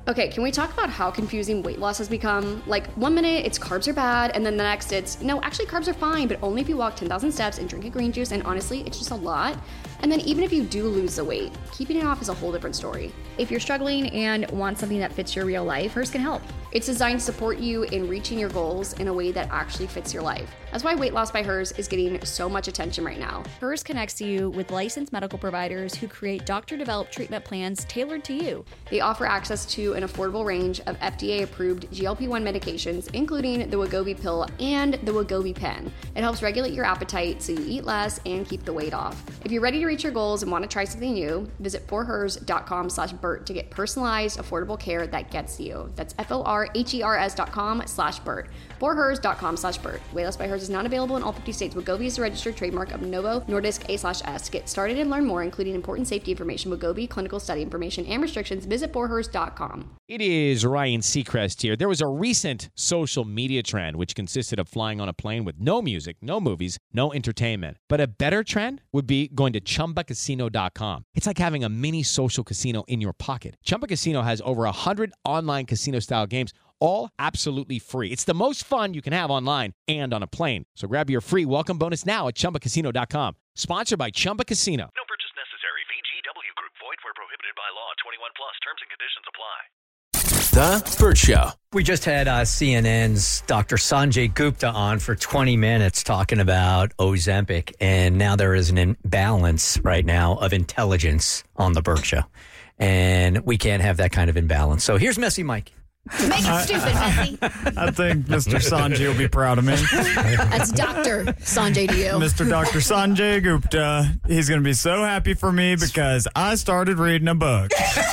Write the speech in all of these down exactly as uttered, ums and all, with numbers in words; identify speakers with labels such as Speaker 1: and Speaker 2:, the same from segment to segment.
Speaker 1: Okay, can we talk about how confusing weight loss has become? Like, one minute it's carbs are bad, and then the next it's, no, actually carbs are fine, but only if you walk ten thousand steps and drink a green juice, and honestly, it's just a lot. And then even if you do lose the weight, keeping it off is a whole different story.
Speaker 2: If you're struggling and want something that fits your real life, Hers can help.
Speaker 1: It's designed to support you in reaching your goals in a way that actually fits your life. That's why Weight Loss by Hers is getting so much attention right now.
Speaker 2: Hers connects you with licensed medical providers who create doctor-developed treatment plans tailored to you.
Speaker 1: They offer access to an affordable range of F D A-approved G L P one medications, including the Wegovy pill and the Wegovy pen. It helps regulate your appetite so you eat less and keep the weight off. If you're ready to reach your goals and want to try something new, visit forhers.com slash Bert to get personalized, affordable care that gets you. That's F-O-R-H-E-R-S dot com slash Bert. forhers.com slash Bert. Weight Loss by Hers is not available in all fifty states. Wegovy is a registered trademark of Novo Nordisk A slash S. To get started and learn more, including important safety information, Wegovy, clinical study information, and restrictions, visit forhers dot com.
Speaker 3: It is Ryan Seacrest here. There was a recent social media trend which consisted of flying on a plane with no music, no movies, no entertainment. But a better trend would be going to Chumba Casino dot com. It's like having a mini social casino in your pocket. Chumba Casino has over one hundred online casino-style games, all absolutely free. It's the most fun you can have online and on a plane. So grab your free welcome bonus now at Chumba Casino dot com. Sponsored by Chumba Casino.
Speaker 4: No purchase necessary. V G W Group. Void where prohibited by law. twenty-one plus. Terms and conditions apply.
Speaker 5: The Bert Show.
Speaker 6: We just had uh, C N N's Doctor Sanjay Gupta on for twenty minutes talking about Ozempic, and now there is an imbalance right now of intelligence on the Bert Show, and we can't have that kind of imbalance. So here's Messy Mike.
Speaker 7: Make it stupid, Messy.
Speaker 8: I think Mister Sanjay will be proud of me.
Speaker 7: That's Doctor Sanjay to you.
Speaker 8: Mister Doctor Sanjay Gupta. He's going to be so happy for me because I started reading a book.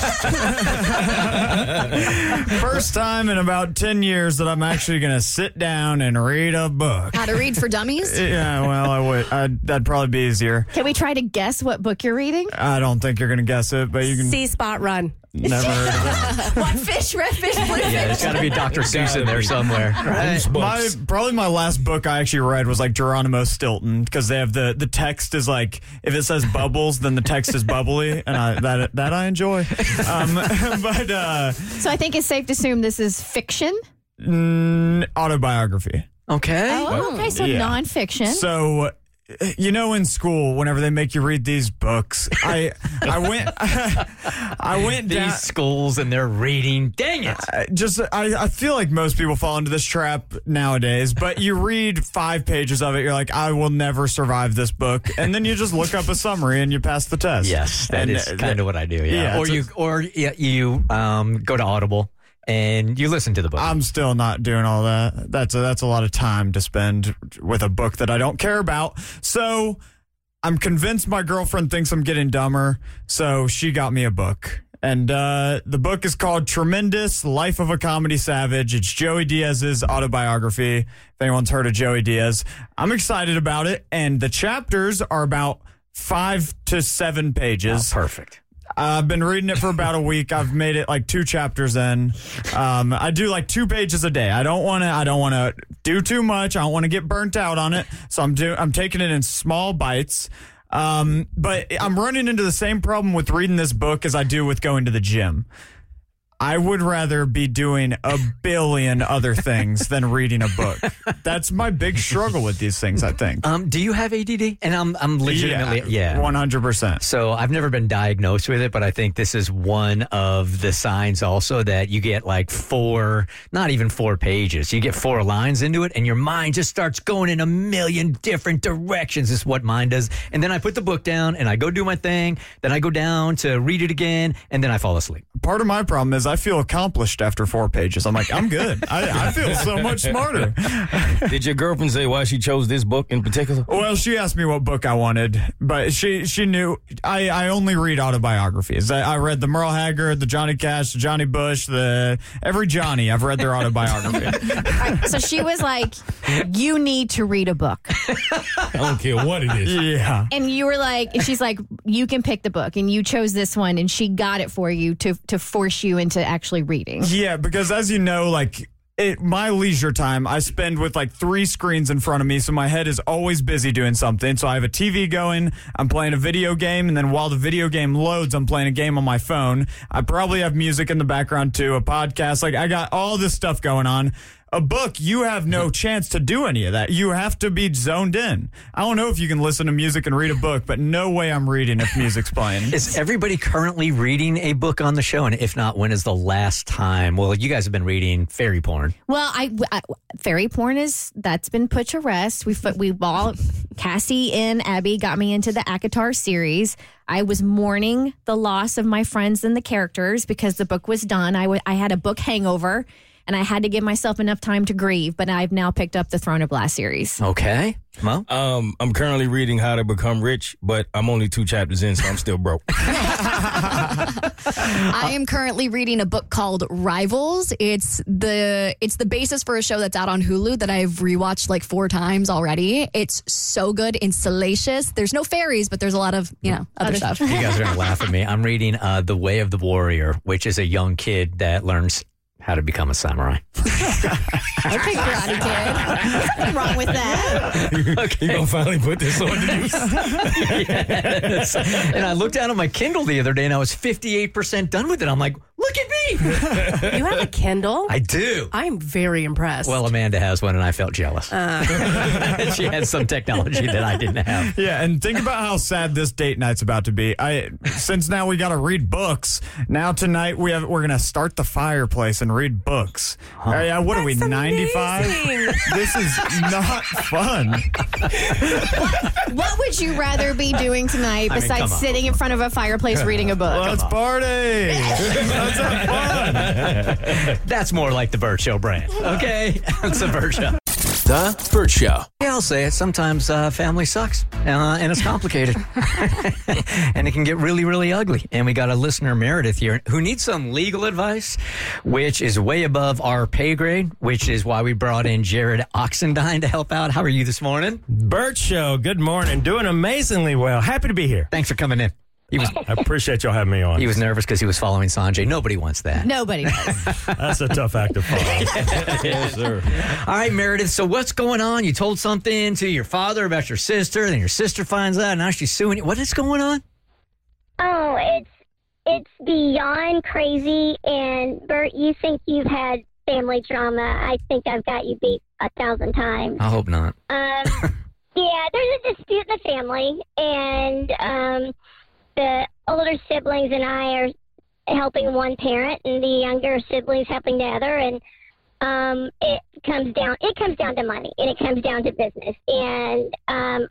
Speaker 8: First time in about ten years that I'm actually going to sit down and read a book.
Speaker 7: How to Read for Dummies?
Speaker 8: Yeah, well, I would. I'd, that'd probably be easier.
Speaker 9: Can we try to guess what book you're reading?
Speaker 8: I don't think you're going to guess it, but you can.
Speaker 9: See Spot Run.
Speaker 8: Never heard of it.
Speaker 9: What fish, red fish, blue fish?
Speaker 6: Yeah, there's got to be Doctor Seuss in there somewhere.
Speaker 8: Right. My, probably my last book I actually read was like Geronimo Stilton because they have the, the text is like, if it says bubbles, then the text is bubbly, and I, that that I enjoy. Um, but uh,
Speaker 9: So I think it's safe to assume this is fiction?
Speaker 8: Mm, autobiography.
Speaker 6: Okay.
Speaker 9: Oh, okay, so
Speaker 8: Yeah.
Speaker 9: nonfiction.
Speaker 8: So, you know, in school, whenever they make you read these books, I I went I went
Speaker 6: These
Speaker 8: down.
Speaker 6: schools and they're reading. Dang it.
Speaker 8: I just I, I feel like most people fall into this trap nowadays, but you read five pages of it, you're like, I will never survive this book, and then you just look up a summary and you pass the test.
Speaker 6: Yes, that
Speaker 8: and
Speaker 6: is
Speaker 8: uh,
Speaker 6: kind of what I do. Yeah,
Speaker 8: yeah,
Speaker 6: or
Speaker 8: it's
Speaker 6: you
Speaker 8: a-
Speaker 6: or yeah, you um, go to Audible and you listen to the book.
Speaker 8: I'm still not doing all that. That's a, that's a lot of time to spend with a book that I don't care about. So I'm convinced my girlfriend thinks I'm getting dumber, so she got me a book. And uh, the book is called Tremendous Life of a Comedy Savage. It's Joey Diaz's autobiography, if anyone's heard of Joey Diaz. I'm excited about it, and the chapters are about five to seven pages.
Speaker 6: Oh, perfect.
Speaker 8: I've been reading it for about a week. I've made it like two chapters in. Um, I do like two pages a day. I don't want to. I don't want to do too much. I don't want to get burnt out on it. So I'm do. I'm taking it in small bites. Um, but I'm running into the same problem with reading this book as I do with going to the gym. I would rather be doing a billion other things than reading a book. That's my big struggle with these things, I think.
Speaker 6: Um, do you have A D D? And I'm I'm legitimately yeah,
Speaker 8: one hundred percent.
Speaker 6: So I've never been diagnosed with it, but I think this is one of the signs also that you get like four, not even four pages. You get four lines into it and your mind just starts going in a million different directions is what mine does. And then I put the book down and I go do my thing. Then I go down to read it again and then I fall asleep.
Speaker 8: Part of my problem is I feel accomplished after four pages. I'm like, I'm good. I, I feel so much smarter.
Speaker 10: Did your girlfriend say why she chose this book in particular?
Speaker 8: Well, she asked me what book I wanted, but she she knew I, I only read autobiographies. I, I read the Merle Haggard, the Johnny Cash, the Johnny Bush, the every Johnny. I've read their autobiography.
Speaker 9: Right, so she was like, you need to read a book.
Speaker 10: I don't care what it is.
Speaker 8: Yeah.
Speaker 9: And you were like, and she's like, you can pick the book. And you chose this one, and she got it for you to, to force you into actually reading.
Speaker 8: Yeah, because as you know, like, it, my leisure time, I spend with like three screens in front of me, so my head is always busy doing something. So I have a T V going, I'm playing a video game, and then while the video game loads, I'm playing a game on my phone. I probably have music in the background too, a podcast. Like I got all this stuff going on. A book, you have no chance to do any of that. You have to be zoned in. I don't know if you can listen to music and read a book, but no way I'm reading if music's playing.
Speaker 6: Is everybody currently reading a book on the show? And if not, when is the last time? Well, you guys have been reading fairy porn.
Speaker 9: Well, I, I fairy porn is that's been put to rest. We we all Cassie and Abby got me into the ACOTAR series. I was mourning the loss of my friends and the characters because the book was done. I, w- I had a book hangover. And I had to give myself enough time to grieve, but I've now picked up the Throne of Glass series.
Speaker 6: Okay. Mo?
Speaker 10: Um, I'm currently reading How to Become Rich, but I'm only two chapters in, so I'm still broke.
Speaker 7: I am currently reading a book called Rivals. It's the it's the basis for a show that's out on Hulu that I've rewatched like four times already. It's so good and salacious. There's no fairies, but there's a lot of, you know, other stuff.
Speaker 6: You guys are going to laugh at me. I'm reading uh, The Way of the Warrior, which is a young kid that learns how to become a samurai.
Speaker 9: Okay, Karate Kid. Nothing wrong with that.
Speaker 6: Okay.
Speaker 10: You gonna finally put this on the news?
Speaker 6: Yes. And I looked down at my Kindle the other day and I was fifty-eight percent done with it. I'm like, look at me.
Speaker 11: You have a Kindle?
Speaker 6: I do.
Speaker 11: I'm very impressed.
Speaker 6: Well, Amanda has one and I felt jealous. Uh. She has some technology that I didn't have.
Speaker 8: Yeah, and think about how sad this date night's about to be. I since now we got to read books. Now tonight we have we're gonna start the fireplace and read books. Huh. Uh, yeah, what
Speaker 11: That's
Speaker 8: are we, ninety-five? This is not fun.
Speaker 9: What, what would you rather be doing tonight
Speaker 6: I mean,
Speaker 9: besides sitting in front of a fireplace reading a book?
Speaker 8: Let's party. Let's have fun.
Speaker 6: That's more like the Burt Show brand. Okay? It's the Burt Show.
Speaker 5: The Burt Show.
Speaker 6: Yeah, I'll say it. Sometimes uh, family sucks, uh, and it's complicated. And it can get really, really ugly. And we got a listener, Meredith, here, who needs some legal advice, which is way above our pay grade, which is why we brought in Jared Oxendine to help out. How are you this morning?
Speaker 12: Burt Show, good morning. Doing amazingly well. Happy to be here.
Speaker 6: Thanks for coming in. He was,
Speaker 12: I appreciate y'all having me on.
Speaker 6: He was nervous because he was following Sanjay. Nobody wants that.
Speaker 9: Nobody does.
Speaker 12: That's a tough act to follow.
Speaker 6: Yes, sir. All right, Meredith. So what's going on? You told something to your father about your sister, then your sister finds out, and now she's suing you. What is going on?
Speaker 13: Oh, it's it's beyond crazy. And Burt, you think you've had family drama? I think I've got you beat a thousand times.
Speaker 6: I hope not.
Speaker 13: Um, yeah, there's a dispute in the family, and um. The older siblings and I are helping one parent, and the younger siblings helping the other, and um, it comes down. It comes down to money, and it comes down to business. And um,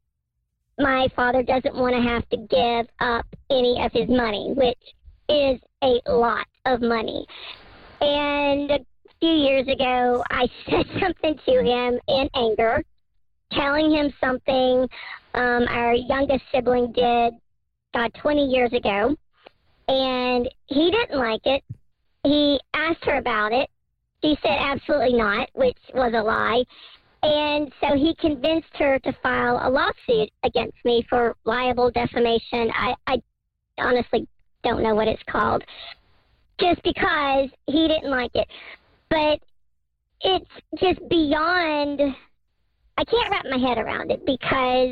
Speaker 13: my father doesn't want to have to give up any of his money, which is a lot of money. And a few years ago, I said something to him in anger, telling him something um, our youngest sibling did. God, twenty years ago, and he didn't like it. He asked her about it. She said absolutely not, which was a lie. And so he convinced her to file a lawsuit against me for libel, defamation. I, I honestly don't know what it's called, just because he didn't like it. But it's just beyond, I can't wrap my head around it because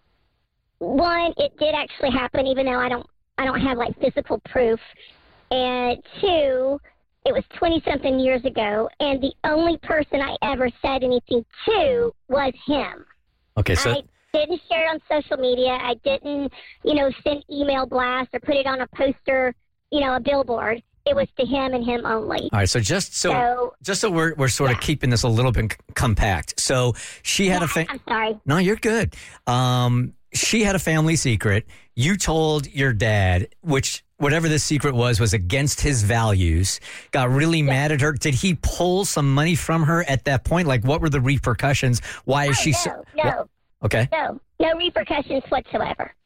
Speaker 13: one, it did actually happen, even though I don't, I don't have like physical proof. And two, it was twenty-something years ago, and the only person I ever said anything to was him.
Speaker 6: Okay, so
Speaker 13: I didn't share it on social media. I didn't, you know, send email blasts or put it on a poster, you know, a billboard. It was to him and him only.
Speaker 6: All right, so just so,
Speaker 13: so
Speaker 6: just so we're we're sort
Speaker 13: yeah.
Speaker 6: of keeping this a little bit c- compact. So she had
Speaker 13: yeah,
Speaker 6: a fa-
Speaker 13: I'm sorry.
Speaker 6: No, you're good. Um, she had a family secret. You told your dad, which whatever this secret was, was against his values, got really yeah. mad at her. Did he pull some money from her at that point? Like, what were the repercussions? Why is
Speaker 13: oh,
Speaker 6: she
Speaker 13: no,
Speaker 6: so...
Speaker 13: No,
Speaker 6: what? Okay.
Speaker 13: No, no repercussions whatsoever.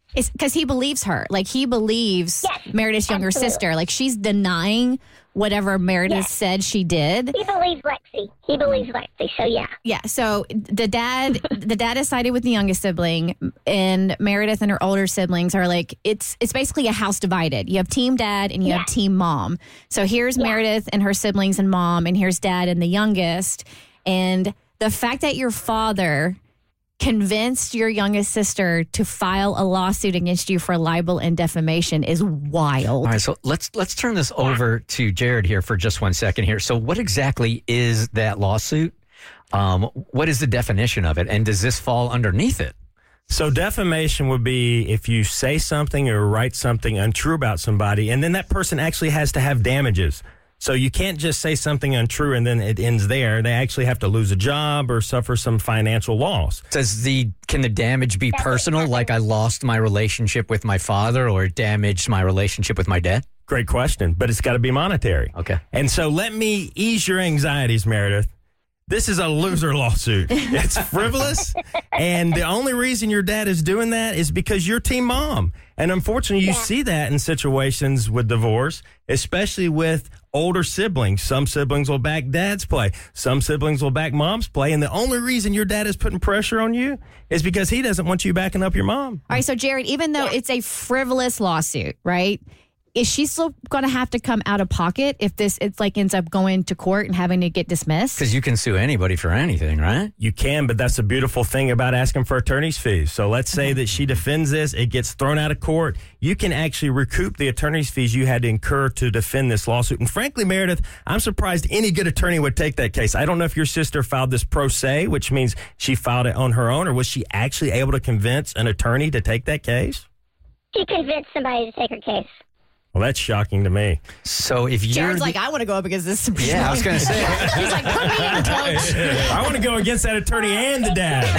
Speaker 9: It's because he believes her. Like, he believes
Speaker 13: Yes,
Speaker 9: Meredith's younger
Speaker 13: absolutely.
Speaker 9: sister. Like, she's denying whatever Meredith
Speaker 13: Yes.
Speaker 9: said she did.
Speaker 13: He believes Lexi. He believes Lexi. So yeah.
Speaker 9: Yeah. So the dad, the dad is sided with the youngest sibling, and Meredith and her older siblings are like, it's it's basically a house divided. You have team dad and you
Speaker 13: Yeah.
Speaker 9: have team mom. So here's Meredith and her siblings and mom, and here's dad and the youngest. And the fact that your father convinced your youngest sister to file a lawsuit against you for libel and defamation is wild.
Speaker 6: All right, so let's let's turn this over to Jared here for just one second here. So what exactly is that lawsuit? Um, what is the definition of it? And does this fall underneath it?
Speaker 12: So defamation would be if you say something or write something untrue about somebody, and then that person actually has to have damages. So you can't just say something untrue and then it ends there. They actually have to lose a job or suffer some financial loss.
Speaker 6: Does the can the damage be personal, like I lost my relationship with my father or damaged my relationship with my dad?
Speaker 12: Great question, but it's got to be monetary.
Speaker 6: Okay.
Speaker 12: And so let me ease your anxieties, Meredith. This is a loser lawsuit. It's frivolous, and the only reason your dad is doing that is because you're team mom. And unfortunately, you see that in situations with divorce, especially with older siblings. Some siblings will back dad's play. Some siblings will back mom's play. And the only reason your dad is putting pressure on you is because he doesn't want you backing up your mom.
Speaker 9: All right, so Jared, even though it's a frivolous lawsuit, right? Is she still going to have to come out of pocket if this it's like ends up going to court and having to get dismissed?
Speaker 6: Because you can sue anybody for anything, right?
Speaker 12: You can, but that's the beautiful thing about asking for attorney's fees. So let's say that she defends this, it gets thrown out of court. You can actually recoup the attorney's fees you had to incur to defend this lawsuit. And frankly, Meredith, I'm surprised any good attorney would take that case. I don't know if your sister filed this pro se, which means she filed it on her own, or was she actually able to convince an attorney to take that case?
Speaker 13: She convinced somebody to take her case.
Speaker 12: Well, that's shocking to me.
Speaker 6: So if you're
Speaker 9: Jared's
Speaker 6: the-
Speaker 9: like, I want to go up against this.
Speaker 6: Yeah, I was going to say.
Speaker 9: He's like, put me in, coach.
Speaker 12: I want to go against that attorney and the dad.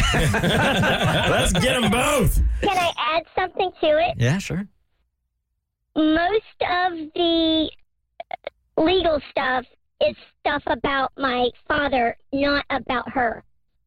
Speaker 12: Let's get them both.
Speaker 13: Can I add something to it?
Speaker 6: Yeah, sure.
Speaker 13: Most of the legal stuff is stuff about my father, not about her.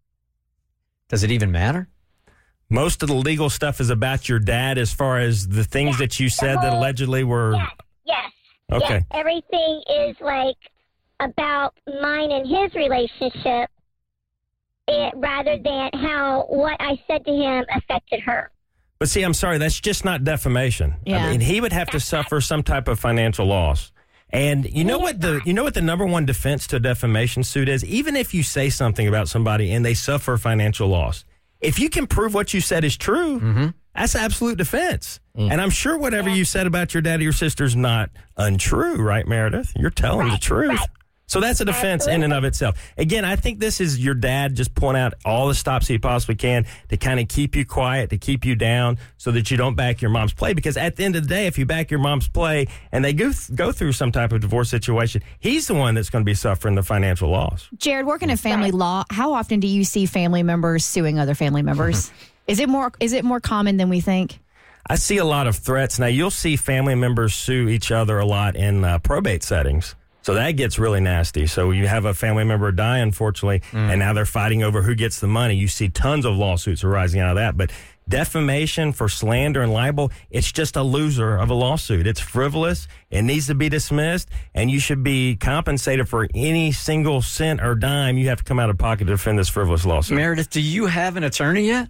Speaker 6: Does it even matter?
Speaker 12: Most of the legal stuff is about your dad as far as the things
Speaker 13: Yeah,
Speaker 12: that you
Speaker 13: the
Speaker 12: said that
Speaker 13: whole-
Speaker 12: allegedly were...
Speaker 13: Yes, yes.
Speaker 12: Okay.
Speaker 13: Yes, everything is like about mine and his relationship it, rather than how what I said to him affected her.
Speaker 12: But see, I'm sorry, that's just not defamation.
Speaker 9: Yeah.
Speaker 12: I mean, he would have to suffer some type of financial loss. And you know what the you know what the number one defense to a defamation suit is? Even if you say something about somebody and they suffer financial loss, if you can prove what you said is true,
Speaker 6: Mm-hmm.
Speaker 12: that's absolute defense. And I'm sure whatever you said about your dad or your sister is not untrue, right, Meredith? You're telling the truth. So that's a defense in and of itself. Again, I think this is your dad just pulling out all the stops he possibly can to kind of keep you quiet, to keep you down so that you don't back your mom's play. Because at the end of the day, if you back your mom's play and they go, th- go through some type of divorce situation, he's the one that's going to be suffering the financial loss.
Speaker 9: Jared, working in family law, how often do you see family members suing other family members? Is it more is it more common than we think?
Speaker 12: I see a lot of threats. Now, you'll see family members sue each other a lot in uh, probate settings. So that gets really nasty. So you have a family member die, unfortunately, and now they're fighting over who gets the money. You see tons of lawsuits arising out of that. But defamation for slander and libel, it's just a loser of a lawsuit. It's frivolous. It needs to be dismissed, and you should be compensated for any single cent or dime you have to come out of pocket to defend this frivolous lawsuit.
Speaker 6: Meredith, do you have an attorney yet?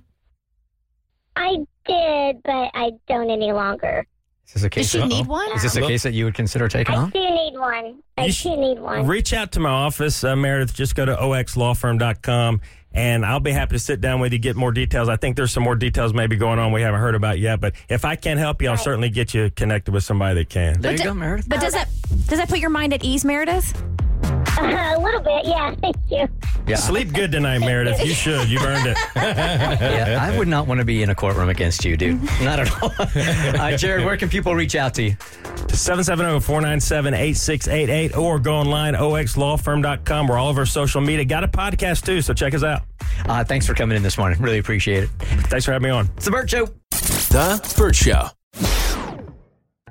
Speaker 13: I did, but I don't any longer.
Speaker 6: Is this a
Speaker 9: Does
Speaker 6: case?
Speaker 9: she need one?
Speaker 6: Is this a case that you would consider taking
Speaker 13: I
Speaker 6: on?
Speaker 13: do need one. I
Speaker 12: You
Speaker 13: do
Speaker 12: sh-
Speaker 13: need one.
Speaker 12: Reach out to my office, uh, Meredith. Just go to o x law firm dot com, and I'll be happy to sit down with you, get more details. I think there's some more details maybe going on we haven't heard about yet, but if I can't help you, I'll certainly get you connected with somebody that can.
Speaker 6: There you
Speaker 9: do-
Speaker 6: go, Meredith.
Speaker 9: But does that does that put your mind at ease, Meredith?
Speaker 13: Uh, a little bit, yeah. Thank you.
Speaker 6: Yeah.
Speaker 12: Sleep good tonight, Meredith. You should. You've earned it.
Speaker 6: Yeah, I would not want to be in a courtroom against you, dude. Not at all. uh, Jared, where can people reach out to you?
Speaker 12: seven seven zero, four nine seven, eight six eight eight or go online, o x law firm dot com. We're all over social media. Got a podcast, too, so check us out.
Speaker 6: Uh, thanks for coming in this morning. Really appreciate it.
Speaker 12: Thanks for having me on.
Speaker 6: It's The Burt Show.
Speaker 5: The Burt Show.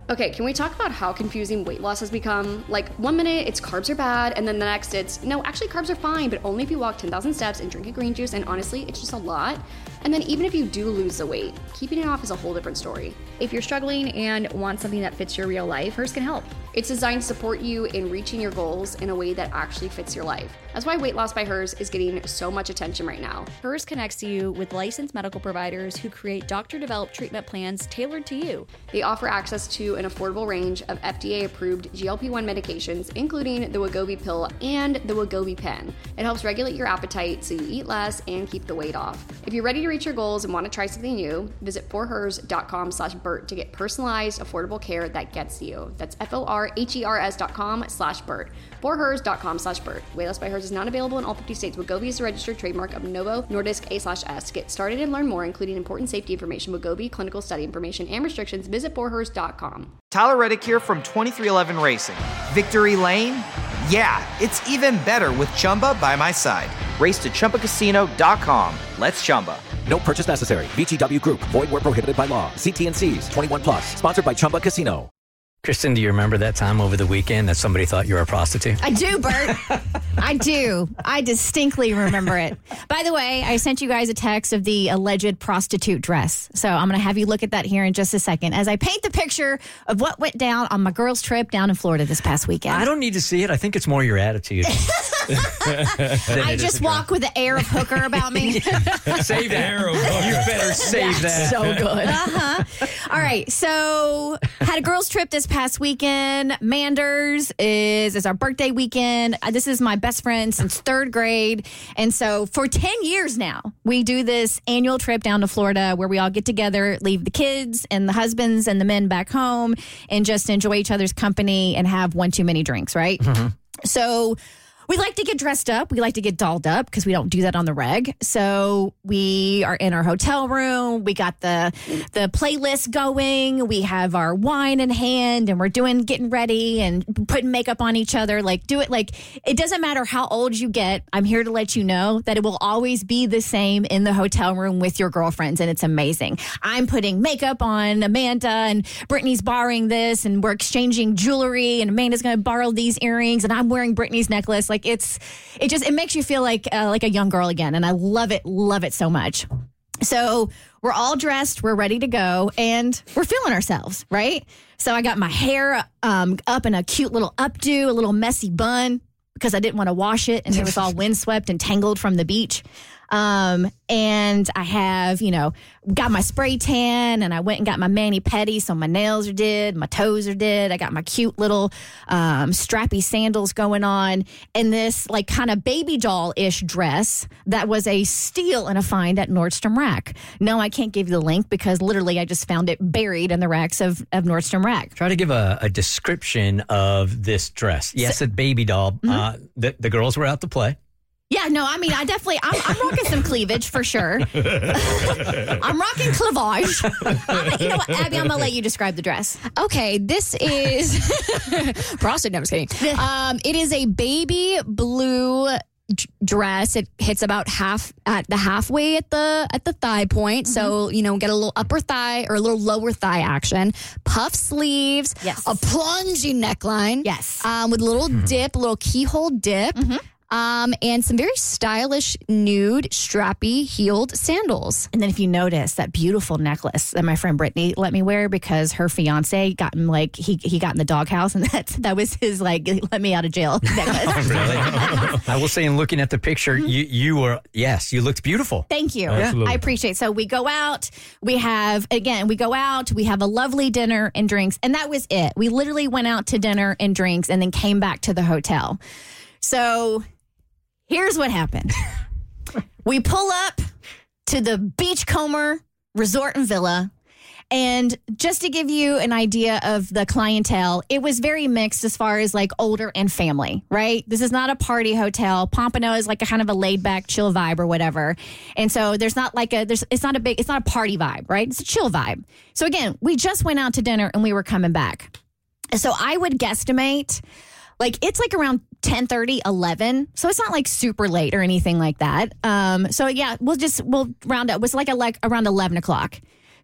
Speaker 1: Okay, can we talk about how confusing weight loss has become? Like, one minute it's carbs are bad, and then the next it's, no, actually carbs are fine, but only if you walk ten thousand steps and drink a green juice, and honestly, it's just a lot. And then even if you do lose the weight, keeping it off is a whole different story.
Speaker 2: If you're struggling and want something that fits your real life, Hers can help.
Speaker 1: It's designed to support you in reaching your goals in a way that actually fits your life. That's why Weight Loss by Hers is getting so much attention right now.
Speaker 2: Hers connects you with licensed medical providers who create doctor-developed treatment plans tailored to you.
Speaker 1: They offer access to an affordable range of F D A-approved G L P one medications, including the Wegovy pill and the Wegovy pen. It helps regulate your appetite so you eat less and keep the weight off. If you're ready to reach your goals and want to try something new, visit forhers.com slash Bert to get personalized, affordable care that gets you. That's F-O-R-H-E-R-S dot com slash Bert. forhers.com slash Bert. Weight Loss by Hers is not available in all fifty states. Wegovy is a registered trademark of Novo Nordisk A slash S. Get started and learn more, including important safety information, Wegovy, clinical study information, and restrictions. Visit forhers dot com.
Speaker 14: Tyler Reddick here from twenty-three eleven Racing. Victory Lane? Yeah, it's even better with Chumba by my side. Race to Chumba Casino dot com. Let's Chumba.
Speaker 5: No purchase necessary. V G W Group. Void where prohibited by law. See T and C's. twenty-one plus. Sponsored by Chumba Casino.
Speaker 6: Kristen, do you remember that time over the weekend that somebody thought you were a prostitute?
Speaker 9: I do, Bert. I do. I distinctly remember it. By the way, I sent you guys a text of the alleged prostitute dress. So I'm going to have you look at that here in just a second as I paint the picture of what went down on my girls' trip down in Florida this past weekend.
Speaker 6: I don't need to see it. I think it's more your attitude.
Speaker 9: I just walk with the air of hooker about me.
Speaker 6: Save that. Arrow. You better save that.
Speaker 9: So good. Uh-huh. All right. So had a girls' trip this past weekend. Manders is, is our birthday weekend. This is my best friend since third grade. And so for ten years now, we do this annual trip down to Florida where we all get together, leave the kids and the husbands and the men back home and just enjoy each other's company and have one too many drinks, right? Mm-hmm. So we like to get dressed up. We like to get dolled up because we don't do that on the reg. So we are in our hotel room. We got the the playlist going. We have our wine in hand and we're doing getting ready and putting makeup on each other. Like do it like it doesn't matter how old you get. I'm here to let you know that it will always be the same in the hotel room with your girlfriends, and it's amazing. I'm putting makeup on Amanda and Brittany's borrowing this, and we're exchanging jewelry, and Amanda's going to borrow these earrings, and I'm wearing Brittany's necklace. Like it's, it just, it makes you feel like, uh, like a young girl again. And I love it, love it so much. So we're all dressed, we're ready to go, and we're feeling ourselves, right? So I got my hair um, up in a cute little updo, a little messy bun, because I didn't want to wash it, and it was all windswept and tangled from the beach. Um, and I have, you know, got my spray tan, and I went and got my mani-pedi, so my nails are did, my toes are did. I got my cute little um, strappy sandals going on, and this like kind of baby doll-ish dress that was a steal and a find at Nordstrom Rack. No, I can't give you the link because literally I just found it buried in the racks of, of Nordstrom Rack.
Speaker 6: Try to give a, a description of this dress. Yes, so, a baby doll. Mm-hmm. Uh, the, the girls were out to play.
Speaker 9: Yeah, no, I mean, I definitely, I'm, I'm rocking some cleavage for sure. I'm rocking cleavage. I'm, you know what, Abby, I'm going to let you describe the dress.
Speaker 7: Okay, this is, prostitute, no, I'm just kidding. Um, it is a baby blue d- dress. It hits about half, at the halfway at the at the thigh point. Mm-hmm. So, you know, get a little upper thigh or a little lower thigh action. Puff sleeves.
Speaker 9: Yes.
Speaker 7: A plunging neckline.
Speaker 9: Yes.
Speaker 7: Um, with a little mm-hmm. dip, a little keyhole dip. Mm-hmm. Um, and some very stylish, nude, strappy, heeled sandals.
Speaker 9: And then if you notice that beautiful necklace that my friend Brittany let me wear because her fiance got him like, he he got in the doghouse, and that, that was his like, let me out of jail necklace.
Speaker 6: Really? I will say, in looking at the picture, mm-hmm. you, you were, yes, you looked beautiful.
Speaker 9: Thank you.
Speaker 6: Absolutely.
Speaker 9: I appreciate it. So we go out, we have, again, we go out, we have a lovely dinner and drinks, and that was it. We literally went out to dinner and drinks and then came back to the hotel. So here's what happened. We pull up to the Beachcomber Resort and Villa. And just to give you an idea of the clientele, it was very mixed as far as like older and family, right? This is not a party hotel. Pompano is like a kind of a laid back, chill vibe or whatever. And so there's not like a, there's, it's not a big, it's not a party vibe, right? It's a chill vibe. So again, we just went out to dinner and we were coming back. So I would guesstimate, like, it's like around ten thirty, eleven. So it's not like super late or anything like that. Um, so yeah, we'll just, we'll round up. It was like a, like around eleven o'clock.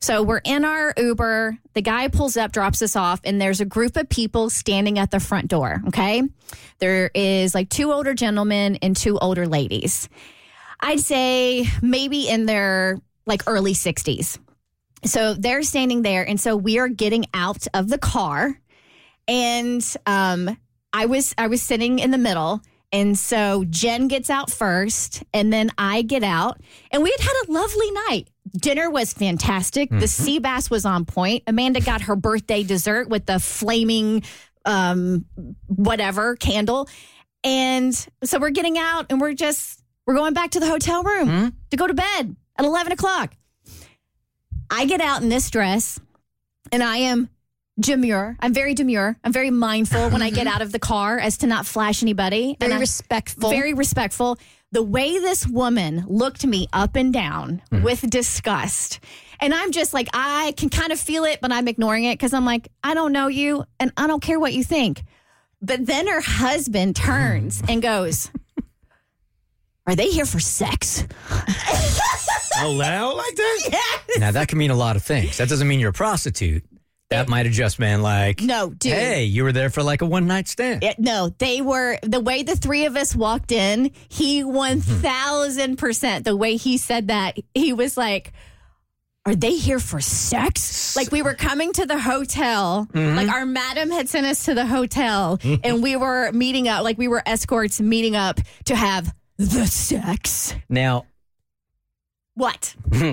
Speaker 9: So we're in our Uber. The guy pulls up, drops us off, and there's a group of people standing at the front door, okay? There is like two older gentlemen and two older ladies. I'd say maybe in their like early sixties. So they're standing there, and so we are getting out of the car, and um, I was I was sitting in the middle, and so Jen gets out first, and then I get out, and we had had a lovely night. Dinner was fantastic. Mm-hmm. The sea bass was on point. Amanda got her birthday dessert with the flaming um, whatever candle, and so we're getting out, and we're just we're going back to the hotel room mm-hmm. to go to bed at eleven o'clock. I get out in this dress, and I am demure. I'm very demure. I'm very mindful when I get out of the car as to not flash anybody.
Speaker 7: Very
Speaker 9: and
Speaker 7: respectful.
Speaker 9: Very respectful. The way this woman looked me up and down mm. with disgust. And I'm just like, I can kind of feel it, but I'm ignoring it because I'm like, I don't know you, and I don't care what you think. But then her husband turns and goes, are they here for sex?
Speaker 10: Oh, loud like that?
Speaker 9: Yes.
Speaker 6: Now, that can mean a lot of things. That doesn't mean you're a prostitute. That might have just been like,
Speaker 9: no, dude.
Speaker 6: Hey, you were there for like a one night stand.
Speaker 9: It, no, they were, the way the three of us walked in, he one thousand percent, the way he said that, he was like, are they here for sex? Like we were coming to the hotel, mm-hmm. like our madam had sent us to the hotel, and we were meeting up, like we were escorts meeting up to have the sex.
Speaker 6: Now,
Speaker 9: what?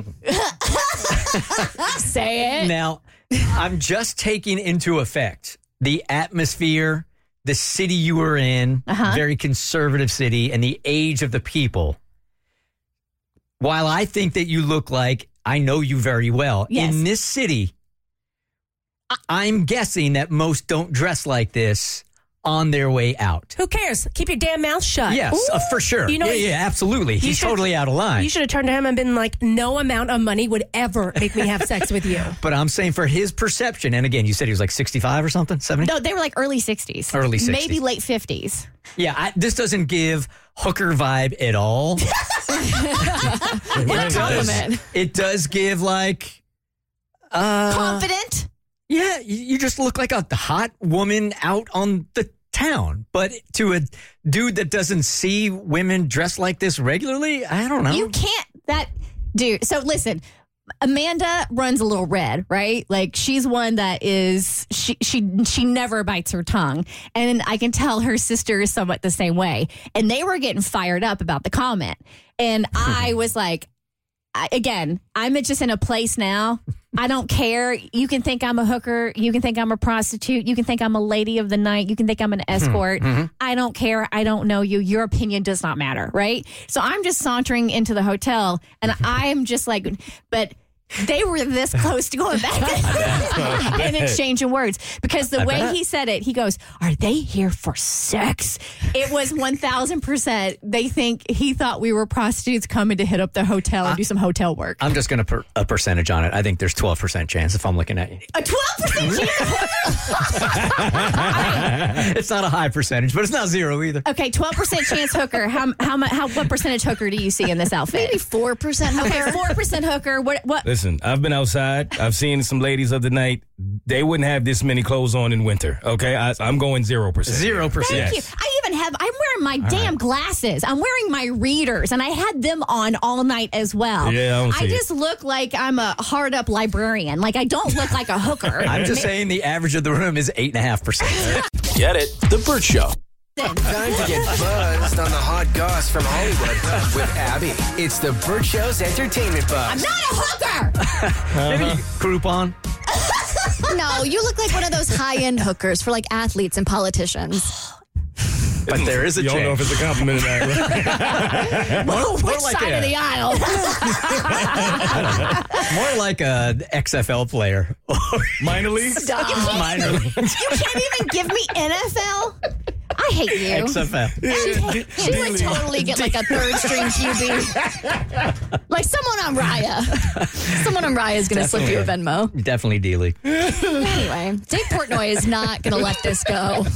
Speaker 9: Say it.
Speaker 6: Now, I'm just taking into effect the atmosphere, the city you were in, uh-huh. very conservative city, and the age of the people. While I think that you look like, I know you very well, yes. in this city, I'm guessing that most don't dress like this on their way out.
Speaker 11: Who cares? Keep your damn mouth shut.
Speaker 6: Yes, uh, for sure. You know, yeah, yeah, absolutely. He's should, totally out of line.
Speaker 11: You should have turned to him and been like, no amount of money would ever make me have sex with you.
Speaker 6: But I'm saying for his perception, and again, you said he was like sixty-five or something, seventy?
Speaker 9: No, they were like early sixties.
Speaker 6: Early sixties.
Speaker 9: Maybe late fifties.
Speaker 6: Yeah, I, this doesn't give hooker vibe at all.
Speaker 9: What a compliment.
Speaker 6: It does give like... Uh,
Speaker 9: confident?
Speaker 6: Yeah, you, you just look like a hot woman out on the town. But to a dude that doesn't see women dressed like this regularly, I don't know.
Speaker 9: You can't, that, dude. So listen, Amanda runs a little red, right? Like she's one that is, she she she never bites her tongue. And I can tell her sister is somewhat the same way. And they were getting fired up about the comment. And I was like, I, again, I'm just in a place now. I don't care. You can think I'm a hooker. You can think I'm a prostitute. You can think I'm a lady of the night. You can think I'm an escort. Mm-hmm. I don't care. I don't know you. Your opinion does not matter, right? So I'm just sauntering into the hotel, and I'm just like, but they were this close to going back and exchanging words because the way he said it, he goes, are they here for sex? It was one thousand percent. They think he thought we were prostitutes coming to hit up the hotel and do some hotel work.
Speaker 6: I'm just going to put a percentage on it. I think there's twelve percent chance if I'm looking at you.
Speaker 9: A twelve percent chance?
Speaker 6: It's not a high percentage, but it's not zero either.
Speaker 9: Okay, twelve percent chance hooker. How, how, how, what percentage hooker do you see in this outfit?
Speaker 7: Maybe four percent hooker.
Speaker 9: Okay, four percent hooker. What? What?
Speaker 10: Listen, I've been outside. I've seen some ladies of the night. They wouldn't have this many clothes on in winter. Okay, I, I'm going zero percent.
Speaker 6: Zero percent.
Speaker 9: Thank you. I even have. I'm wearing my all damn right. glasses. I'm wearing my readers, and I had them on all night as well.
Speaker 10: Yeah, I, don't see
Speaker 9: I just
Speaker 10: it.
Speaker 9: look like I'm a hard up librarian. Like I don't look like a hooker.
Speaker 6: I'm just saying the average of the room is eight and a half percent.
Speaker 15: Get it? The Burt Show.
Speaker 16: Time to get buzzed on the hot goss from Hollywood with Abby. It's the Burt Show's entertainment buzz.
Speaker 9: I'm not a hooker.
Speaker 6: Maybe Groupon.
Speaker 7: No, you look like one of those high-end hookers for like athletes and politicians.
Speaker 6: But there is a
Speaker 10: you
Speaker 6: change.
Speaker 10: don't know if it's a compliment or not. Right?
Speaker 9: more,
Speaker 6: more
Speaker 9: which
Speaker 6: like
Speaker 9: side
Speaker 6: a,
Speaker 9: of the aisle?
Speaker 6: More like a X F L player.
Speaker 10: Minor league?
Speaker 9: Stop.
Speaker 6: Minor league.
Speaker 9: You can't even give me N F L? I hate you.
Speaker 6: X F L.
Speaker 7: She, she would totally get like a third string Q B. Like someone on Raya. Someone on Raya is going to slip you a Venmo.
Speaker 6: Definitely D-League.
Speaker 7: Anyway, Dave Portnoy is not going to let this go.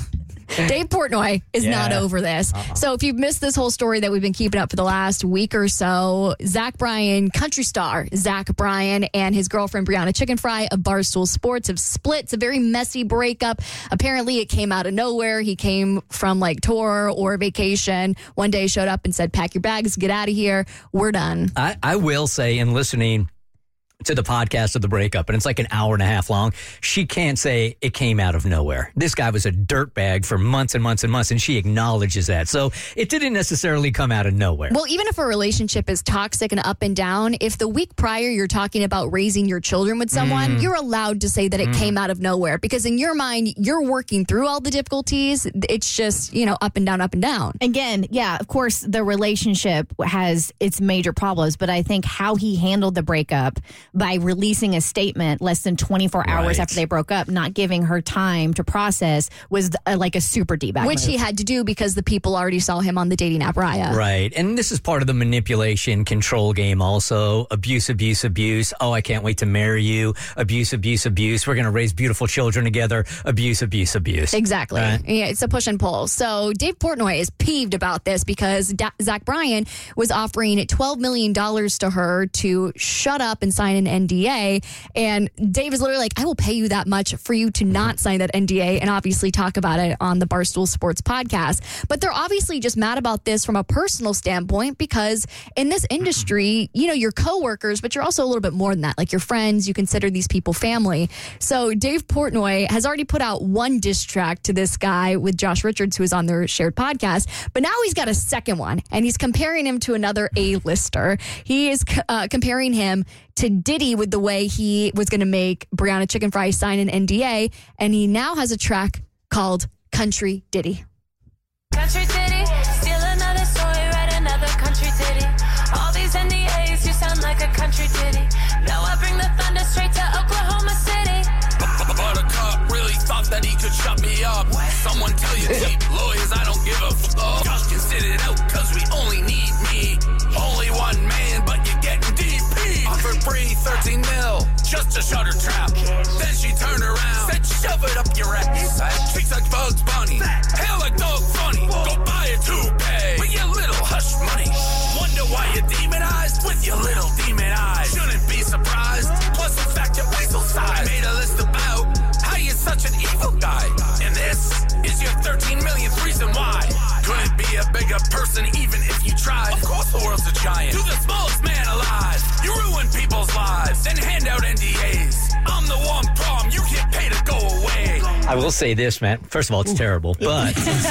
Speaker 7: Dave Portnoy is
Speaker 6: Yeah.
Speaker 7: not over this.
Speaker 6: Uh-uh.
Speaker 7: So if you've missed this whole story that we've been keeping up for the last week or so, Zach Bryan, country star Zach Bryan, and his girlfriend Brianna Chicken Fry of Barstool Sports have split. It's a very messy breakup. Apparently, it came out of nowhere. He came from like tour or vacation. One day showed up and said, pack your bags, get out of here. We're done.
Speaker 6: I, I will say, in listening to the podcast of the breakup, and it's like an hour and a half long, she can't say it came out of nowhere. This guy was a dirtbag for months and months and months, and she acknowledges that. So it didn't necessarily come out of nowhere.
Speaker 7: Well, even if a relationship is toxic and up and down, if the week prior you're talking about raising your children with someone,
Speaker 6: Mm.
Speaker 7: you're allowed to say that it
Speaker 6: Mm.
Speaker 7: came out of nowhere, because in your mind, you're working through all the difficulties. It's just, you know, up and down, up and down.
Speaker 9: Again, yeah, of course, the relationship has its major problems, but I think how he handled the breakup by releasing a statement less than twenty-four hours
Speaker 6: Right.
Speaker 9: after they broke up, not giving her time to process, was uh, like a super D-bag
Speaker 7: Which
Speaker 9: move.
Speaker 7: he had to do because the people already saw him on the dating app Raya.
Speaker 6: Right. And this is part of the manipulation control game also. Abuse, abuse, abuse. Oh, I can't wait to marry you. Abuse, abuse, abuse. We're going to raise beautiful children together. Abuse, abuse, abuse.
Speaker 7: Exactly.
Speaker 6: Right?
Speaker 7: Yeah, it's a push and pull. So Dave Portnoy is peeved about this because da- Zach Bryan was offering twelve million dollars to her to shut up and sign an N D A. And Dave is literally like, I will pay you that much for you to not sign that N D A, and obviously talk about it on the Barstool Sports podcast. But they're obviously just mad about this from a personal standpoint, because in this industry, you know, you're coworkers, but you're also a little bit more than that. Like, your friends, you consider these people family. So Dave Portnoy has already put out one diss track to this guy with Josh Richards, who is on their shared podcast, but now he's got a second one, and he's comparing him to another A-lister. He is uh, comparing him to Diddy with the way he was going to make Brianna Chicken Fry sign an N D A, and he now has a track called Country Diddy.
Speaker 15: Country Diddy, steal another story, write another country ditty. All these N D As, you sound like a country ditty. Now I bring the thunder straight to Oklahoma City.
Speaker 17: Buttercup really thought that he could shut me up. Someone tell you cheap lawyers, I don't give a fuck. Just can sit it out, cause we only need me. Only one man, but you're getting D P. Offered free thirteen mil, just to shut her trap. Then she turned around, said shove it up your ass. Cheeks like Bugs Bunny, hair like Dog Funny. Go buy a toupee with your little hush money. Wonder why you're demonized with your little demon eyes. Shouldn't be surprised, plus the fact your facial size. Made a list about how you're such an evil guy. And this is your thirteen millionth reason why. Couldn't be a bigger person even if you tried. Of course the world's a giant. You're the smallest man alive. You ruin people's lives, then hand out N D As. I'm the one problem, you get paid to go away.
Speaker 6: I will say this, man. First of all, it's terrible, but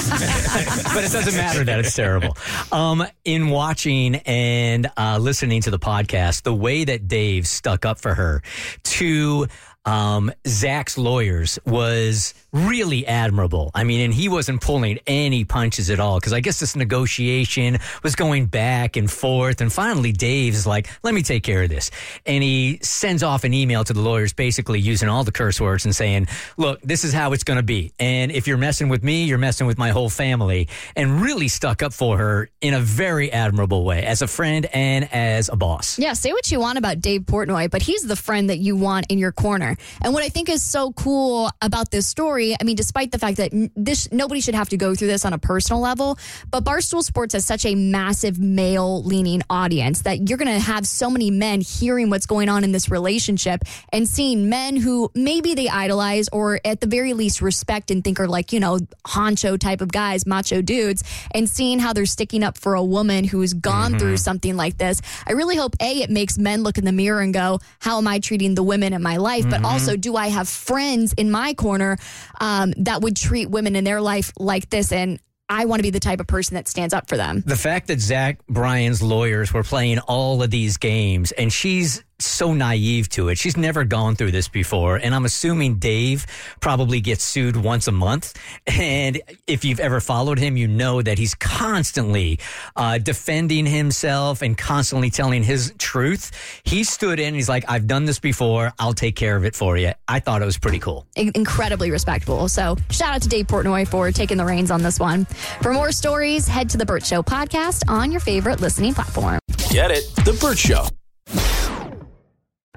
Speaker 6: but it doesn't matter that it's terrible. Um, in watching and uh, listening to the podcast, the way that Dave stuck up for her to um, Zach's lawyers was really admirable. I mean, and he wasn't pulling any punches at all, because I guess this negotiation was going back and forth. And finally, Dave's like, let me take care of this. And he sends off an email to the lawyers, basically using all the curse words and saying, look, this is how it's going to be. And if you're messing with me, you're messing with my whole family. And really stuck up for her in a very admirable way, as a friend and as a boss.
Speaker 7: Yeah, say what you want about Dave Portnoy, but he's the friend that you want in your corner. And what I think is so cool about this story, I mean, despite the fact that this nobody should have to go through this on a personal level, but Barstool Sports has such a massive male-leaning audience that you're going to have so many men hearing what's going on in this relationship and seeing men who maybe they idolize or at the very least respect and think are like, you know, honcho type of guys, macho dudes, and seeing how they're sticking up for a woman who's gone
Speaker 18: Mhm.
Speaker 7: through something like this. I really hope, A, it makes men look in the mirror and go, how am I treating the women in my life? But
Speaker 6: Mhm.
Speaker 7: also, do I have friends in my corner um, that would treat women in their life like this? And I want to be the type of person that stands up for them.
Speaker 6: The fact that Zach Bryan's lawyers were playing all of these games, and she's so naive to it. She's never gone through this before. And I'm assuming Dave probably gets sued once a month. And if you've ever followed him, you know that he's constantly uh, defending himself and constantly telling his truth. He stood in and he's like, I've done this before. I'll take care of it for you. I thought it was pretty cool.
Speaker 7: In- incredibly respectable. So shout out to Dave Portnoy for taking the reins on this one. For more stories, head to the Burt Show podcast on your favorite listening platform.
Speaker 19: Get it? The Burt Show.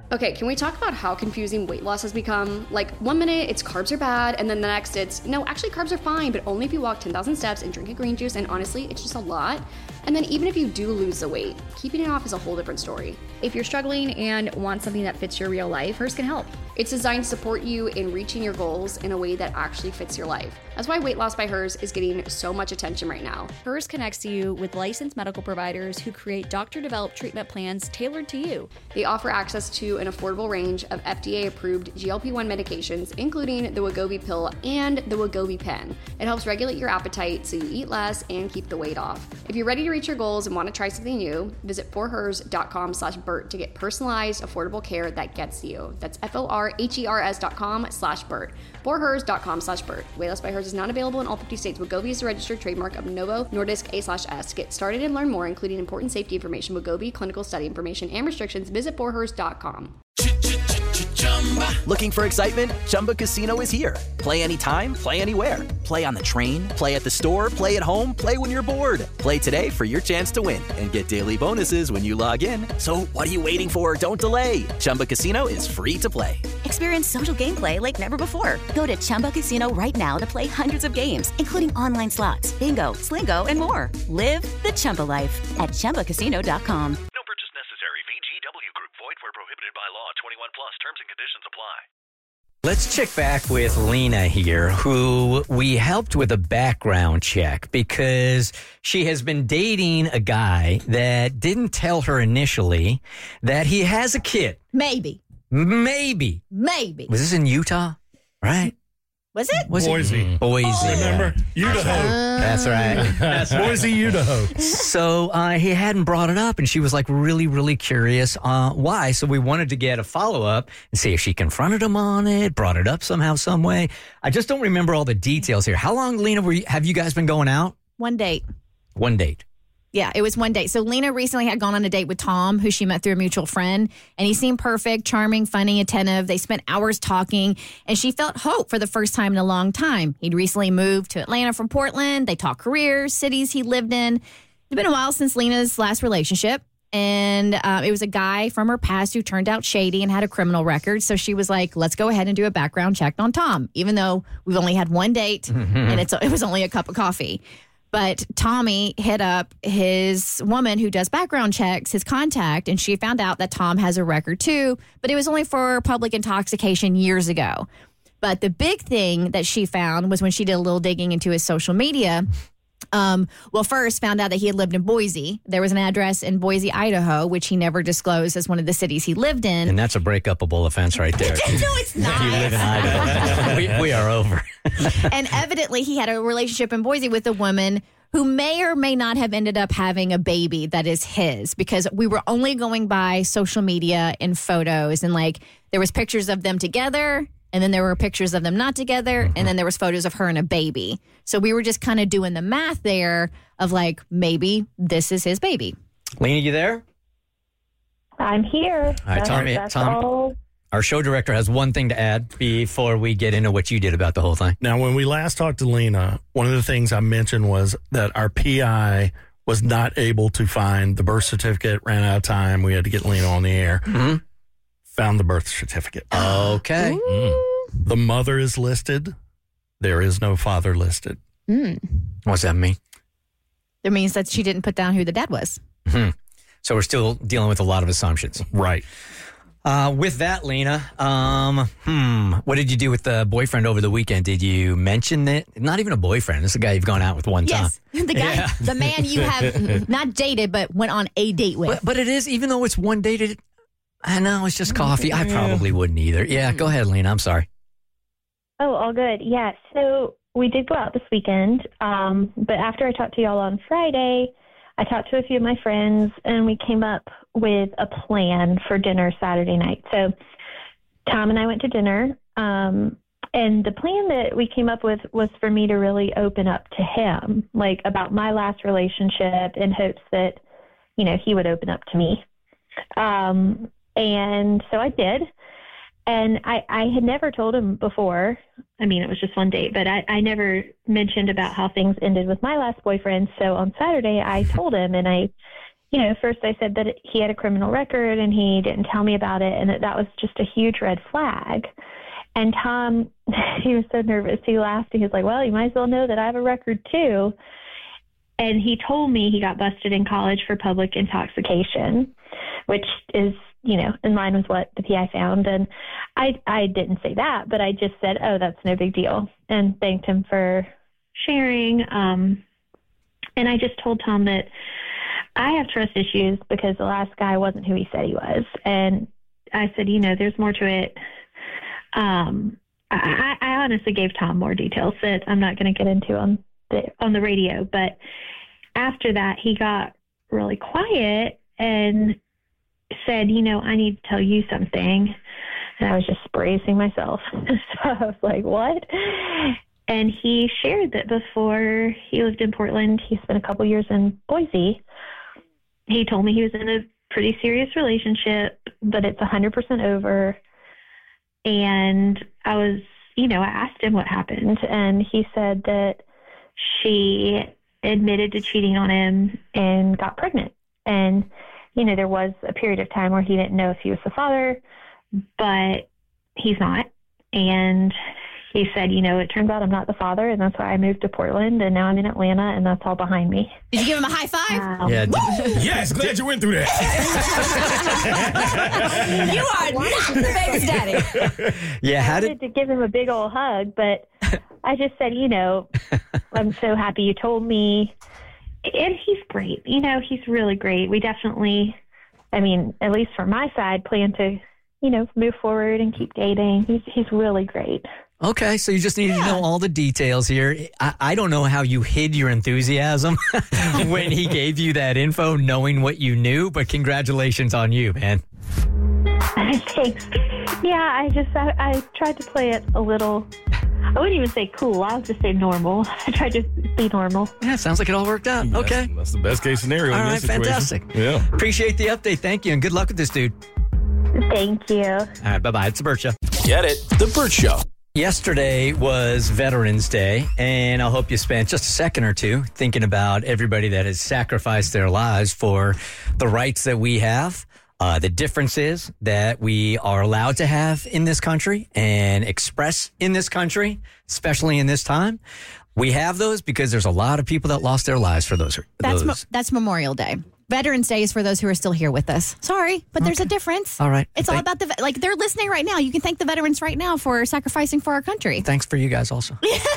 Speaker 1: Okay, can we talk about how confusing weight loss has become? Like, one minute it's carbs are bad, and then the next it's, no, actually carbs are fine, but only if you walk ten thousand steps and drink a green juice, and honestly, it's just a lot. And then even if you do lose the weight, keeping it off is a whole different story.
Speaker 2: If you're struggling and want something that fits your real life, Hers can help.
Speaker 1: It's designed to support you in reaching your goals in a way that actually fits your life. That's why Weight Loss by Hers is getting so much attention right now.
Speaker 2: Hers connects you with licensed medical providers who create doctor-developed treatment plans tailored to you.
Speaker 1: They offer access to an affordable range of F D A-approved G L P one medications, including the Wegovy pill and the Wegovy pen. It helps regulate your appetite so you eat less and keep the weight off. If you're ready to reach your goals and want to try something new, visit forhers.com slash Bert to get personalized, affordable care that gets you. That's F-O-R-H-E-R-S dot com slash Bert. forhers.com slash Bert. Weight Loss by Hers is not available in all fifty states. Wegovy is a registered trademark of Novo Nordisk A slash S. Get started and learn more, including important safety information, Wegovy, clinical study information, and restrictions. Visit forhers dot com.
Speaker 18: Looking for excitement? Chumba Casino is here. Play anytime, play anywhere. Play on the train, play at the store, play at home, play when you're bored. Play today for your chance to win and get daily bonuses when you log in. So what are you waiting for? Don't delay. Chumba Casino is free to play.
Speaker 19: Experience social gameplay like never before. Go to Chumba Casino right now to play hundreds of games, including online slots, bingo, Slingo, and more. Live the Chumba life at Chumba Casino dot com.
Speaker 4: No purchase necessary. V G W Group. Void where prohibited by law. twenty-one plus. Terms and conditions apply.
Speaker 6: Let's check back with Lena here, who we helped with a background check because she has been dating a guy that didn't tell her initially that he has a kid.
Speaker 9: Maybe.
Speaker 6: Maybe.
Speaker 9: Maybe.
Speaker 6: Was this in Utah? Right?
Speaker 9: Was it?
Speaker 6: Was
Speaker 12: Boise.
Speaker 6: It? Boise.
Speaker 12: Oh, remember?
Speaker 6: Yeah.
Speaker 12: Idaho.
Speaker 6: That's right. That's right.
Speaker 12: Boise, Idaho.
Speaker 6: So uh, he hadn't brought it up, and she was like really, really curious uh, why. So we wanted to get a follow up and see if she confronted him on it, brought it up somehow, some way. I just don't remember all the details here. How long, Lena, were you, have you guys been going out?
Speaker 9: One date.
Speaker 6: One date.
Speaker 9: Yeah, it was one date. So Lena recently had gone on a date with Tom, who she met through a mutual friend, and he seemed perfect, charming, funny, attentive. They spent hours talking, and she felt hope for the first time in a long time. He'd recently moved to Atlanta from Portland. They talked careers, cities he lived in. It's been a while since Lena's last relationship, and uh, it was a guy from her past who turned out shady and had a criminal record. So she was like, let's go ahead and do a background check on Tom, even though we've only had one date, mm-hmm. and it's it was only a cup of coffee. But Tommy hit up his woman who does background checks, his contact, and she found out that Tom has a record too, but it was only for public intoxication years ago. But the big thing that she found was when she did a little digging into his social media. Um, well, first found out that he had lived in Boise. There was an address in Boise, Idaho, which he never disclosed as one of the cities he lived in.
Speaker 6: And that's a break-upable offense right there.
Speaker 9: No, it's not.
Speaker 6: You live in Idaho. we, we are over.
Speaker 9: And evidently he had a relationship in Boise with a woman who may or may not have ended up having a baby that is his, because we were only going by social media and photos, and like there was pictures of them together, and then there were pictures of them not together, mm-hmm. and then there was photos of her and a baby. So we were just kind of doing the math there of like, maybe this is his baby.
Speaker 6: Lena, you there?
Speaker 20: I'm here.
Speaker 6: All right, Tommy,
Speaker 20: that's
Speaker 6: Tom,
Speaker 20: all.
Speaker 6: Our show director has one thing to add before we get into what you did about the whole thing.
Speaker 12: Now, when we last talked to Lena, one of the things I mentioned was that our P I was not able to find the birth certificate, ran out of time. We had to get Lena on the air.
Speaker 6: Mm-hmm.
Speaker 12: Found the birth certificate.
Speaker 6: Okay.
Speaker 12: Mm. The mother is listed. There is no father listed.
Speaker 9: Mm.
Speaker 6: What's that mean?
Speaker 9: It means that she didn't put down who the dad was.
Speaker 6: Mm-hmm. So we're still dealing with a lot of assumptions.
Speaker 12: Right.
Speaker 6: Uh, with that, Lena, um, hmm, what did you do with the boyfriend over the weekend? Did you mention it? Not even a boyfriend. This is a guy you've gone out with one
Speaker 9: yes.
Speaker 6: time.
Speaker 9: The guy,
Speaker 6: Yeah.
Speaker 9: the man you have not dated, but went on a date with.
Speaker 6: But, but it is, even though it's one date, it, I know it's just coffee. I probably wouldn't either. Yeah, go ahead, Lena. I'm sorry.
Speaker 20: Oh, all good. Yeah, so we did go out this weekend, um, but after I talked to y'all on Friday, I talked to a few of my friends, and we came up with a plan for dinner Saturday night. So Tom and I went to dinner, um, and the plan that we came up with was for me to really open up to him, like about my last relationship, in hopes that, you know, he would open up to me. Um, and so I did. And I, I had never told him before. I mean, it was just one date, but I, I never mentioned about how things ended with my last boyfriend. So on Saturday, I told him, and I you know, first I said that he had a criminal record and he didn't tell me about it, and that that was just a huge red flag. And Tom, he was so nervous. He laughed and he was like, well, you might as well know that I have a record too. And he told me he got busted in college for public intoxication, which is, you know, in line with what the P I found. And I, I didn't say that, but I just said, oh, that's no big deal, and thanked him for sharing. Um, and I just told Tom that I have trust issues because the last guy wasn't who he said he was. And I said, you know, there's more to it. Um, I, I honestly gave Tom more details that I'm not going to get into on the, on the radio. But after that, he got really quiet and said, you know, I need to tell you something. And I was just bracing myself. So I was like, what? And he shared that before he lived in Portland, he spent a couple years in Boise. He told me he was in a pretty serious relationship, but it's one hundred percent over. And I was, you know, I asked him what happened, and he said that she admitted to cheating on him and got pregnant. And, you know, there was a period of time where he didn't know if he was the father, but he's not. And he said, you know, it turns out I'm not the father, and that's why I moved to Portland, and now I'm in Atlanta, and that's all behind me.
Speaker 7: Did you give him a high five?
Speaker 20: Um,
Speaker 6: Yeah.
Speaker 10: Yes, glad you went through that.
Speaker 7: You are not the baby's daddy.
Speaker 6: Yeah,
Speaker 20: I
Speaker 6: how
Speaker 20: wanted
Speaker 6: did
Speaker 20: to give him a big old hug, but I just said, you know, I'm so happy you told me. And he's great. You know, he's really great. We definitely, I mean, at least from my side, plan to, you know, move forward and keep dating. He's he's really great.
Speaker 6: Okay, so you just need to know all the details here. I, I don't know how you hid your enthusiasm when he gave you that info, knowing what you knew, but congratulations on you, man.
Speaker 20: Thanks. Yeah, I just, I, I tried to play it a little, I wouldn't even say cool. I'll just say normal. I tried to be normal.
Speaker 6: Yeah, sounds like it all worked out. Okay.
Speaker 10: That's, that's the best case scenario.
Speaker 6: All
Speaker 10: in
Speaker 6: right,
Speaker 10: this situation.
Speaker 6: fantastic.
Speaker 10: Yeah.
Speaker 6: Appreciate the update. Thank you, and good luck with this dude.
Speaker 20: Thank you.
Speaker 6: All right, bye-bye. It's the Burt Show.
Speaker 16: Get it? The Burt Show.
Speaker 6: Yesterday was Veterans Day, and I hope you spent just a second or two thinking about everybody that has sacrificed their lives for the rights that we have, uh, the differences that we are allowed to have in this country and express in this country, especially in this time. We have those because there's a lot of people that lost their lives for those.
Speaker 7: That's
Speaker 6: those.
Speaker 7: mo- that's Memorial Day. Veterans Day is for those who are still here with us. Sorry, but there's a difference.
Speaker 6: All right.
Speaker 7: It's all
Speaker 6: Thank-
Speaker 7: about the, ve- like, they're listening right now. You can thank the veterans right now for sacrificing for our country.
Speaker 6: Thanks for you guys also.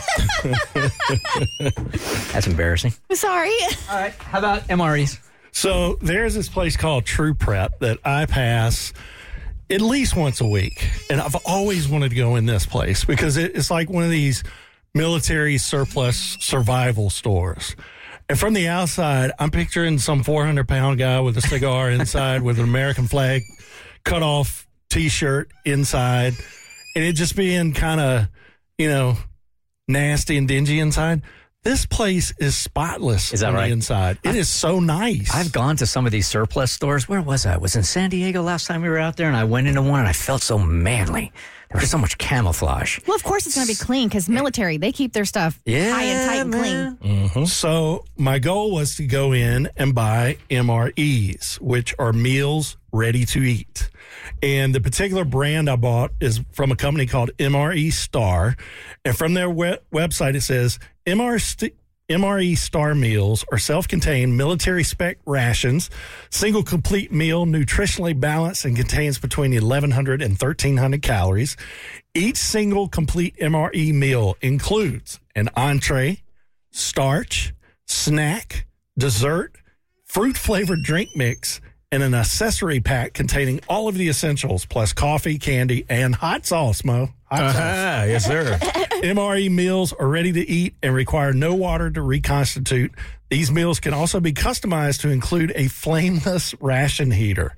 Speaker 6: That's embarrassing.
Speaker 7: Sorry.
Speaker 6: All right. How about M R Es?
Speaker 21: So there's this place called True Prep that I pass at least once a week. And I've always wanted to go in this place because it, it's like one of these military surplus survival stores. And from the outside, I'm picturing some four hundred pound guy with a cigar inside with an American flag cut off T-shirt inside. And it just being kind of, you know, nasty and dingy inside. This place is spotless
Speaker 6: Is that
Speaker 21: on
Speaker 6: right?
Speaker 21: the inside. It
Speaker 6: I've-
Speaker 21: is so nice.
Speaker 6: I've gone to some of these surplus stores. Where was I? I was in San Diego last time we were out there, and I went into one, and I felt so manly. There was so much camouflage.
Speaker 7: Well, of course it's going to be clean because military, they keep their stuff
Speaker 21: Yeah,
Speaker 7: high and tight and clean.
Speaker 21: Mm-hmm. So my goal was to go in and buy M R Es, which are meals ready to eat. And the particular brand I bought is from a company called M R E Star. And from their we- website, it says M R St- M R E Star meals are self-contained military spec rations, single complete meal, nutritionally balanced, and contains between eleven hundred and thirteen hundred calories. Each single complete M R E meal includes an entree, starch, snack, dessert, fruit-flavored drink mix, and an accessory pack containing all of the essentials, plus coffee, candy, and hot sauce, Mo. Hot sauce.
Speaker 10: Uh-huh. Yes, sir.
Speaker 21: M R E meals are ready to eat and require no water to reconstitute. These meals can also be customized to include a flameless ration heater.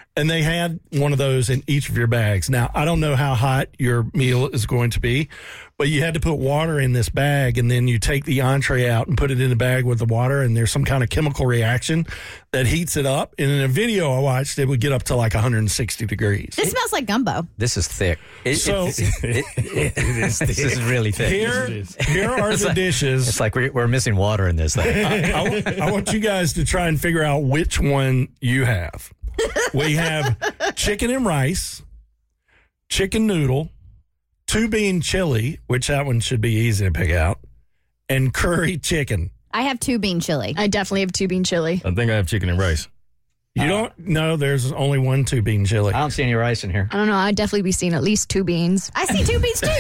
Speaker 21: And they had one of those in each of your bags. Now, I don't know how hot your meal is going to be, but you had to put water in this bag, and then you take the entree out and put it in the bag with the water, and there's some kind of chemical reaction that heats it up. And in a video I watched, it would get up to like one hundred sixty degrees.
Speaker 7: This smells like gumbo.
Speaker 6: This is thick. It,
Speaker 21: So-
Speaker 6: it, it, it, it is, this is really thick.
Speaker 21: Here, here are
Speaker 6: It's
Speaker 21: the
Speaker 6: like-
Speaker 21: dishes.
Speaker 6: It's like we're, we're missing water in this thing.
Speaker 21: I, I- I want you guys to try and figure out which one you have. We have chicken and rice, chicken noodle, two bean chili, which that one should be easy to pick out, and curry chicken.
Speaker 7: I have two bean chili.
Speaker 3: I definitely have two bean chili.
Speaker 10: I think I have chicken and rice.
Speaker 21: You don't know there's only one two bean chili.
Speaker 6: I don't see any rice in here.
Speaker 3: I don't know. I'd definitely be seeing at least two beans.
Speaker 7: I see two beans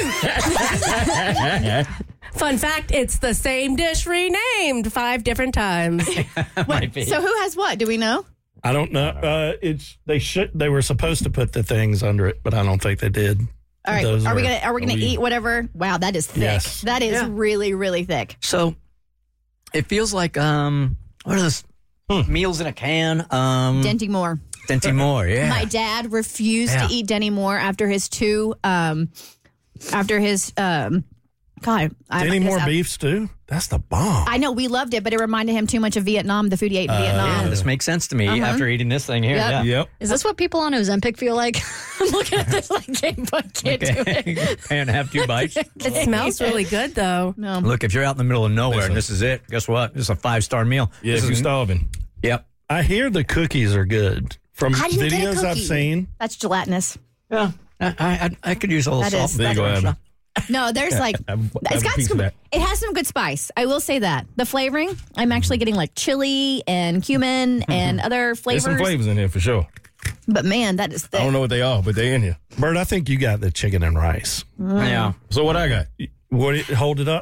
Speaker 7: too.
Speaker 11: Fun fact, it's the same dish renamed five different times.
Speaker 6: Might be.
Speaker 7: So who has what? Do we know?
Speaker 21: I don't know. Uh, it's they should they were supposed to put the things under it, but I don't think they did.
Speaker 7: All right.
Speaker 21: Those
Speaker 7: Are we
Speaker 21: were-
Speaker 7: gonna are we gonna
Speaker 21: we-
Speaker 7: eat whatever? Wow, that is thick.
Speaker 21: Yes.
Speaker 7: That is
Speaker 6: Yeah.
Speaker 7: really, really thick.
Speaker 6: So it feels like, um, what are those meals in a can? Um,
Speaker 7: Denty Moore.
Speaker 6: Denty Moore, yeah.
Speaker 7: My dad refused
Speaker 6: Yeah.
Speaker 7: to eat Denny Moore after his two um after his um God. I-
Speaker 21: Any
Speaker 7: his-
Speaker 21: more
Speaker 7: I-
Speaker 21: beef stew? That's the bomb.
Speaker 7: I know we loved it, but it reminded him too much of Vietnam, the food he ate in
Speaker 6: Uh,
Speaker 7: Vietnam.
Speaker 6: yeah, this makes sense to me
Speaker 7: Uh-huh.
Speaker 6: after eating this thing here.
Speaker 7: Yep.
Speaker 6: Yeah.
Speaker 10: Yep.
Speaker 3: Is this what people on Ozempic feel like? I'm looking at this like, can't, can't do it.
Speaker 6: And have two bites.
Speaker 11: It smells really good, though.
Speaker 7: No.
Speaker 6: Look, if you're out in the middle of nowhere and this is it, guess what? This is a five star meal.
Speaker 10: Yeah,
Speaker 6: this
Speaker 10: if you're
Speaker 6: is
Speaker 10: starving.
Speaker 6: Yep.
Speaker 21: I hear the cookies are good from
Speaker 7: How do you get a
Speaker 21: videos I've
Speaker 7: cookie?
Speaker 21: seen.
Speaker 7: That's gelatinous.
Speaker 6: Yeah. I, I, I could use a little
Speaker 7: That
Speaker 6: salt.
Speaker 7: is-
Speaker 10: There you go, Abby.
Speaker 7: No, there's like
Speaker 10: Have- have
Speaker 7: it's
Speaker 10: a
Speaker 7: got
Speaker 10: piece of
Speaker 7: some.
Speaker 10: that.
Speaker 7: It has some good spice. I will say that the flavoring. I'm actually getting like chili and cumin and other
Speaker 10: There's
Speaker 7: flavors.
Speaker 10: some flavors in here for sure.
Speaker 7: But man, that is thick.
Speaker 10: I don't know what they are, but they in here.
Speaker 21: Bert, I think you got the chicken and rice.
Speaker 7: Mm.
Speaker 6: Yeah.
Speaker 10: So what I got?
Speaker 21: What? It, hold it up.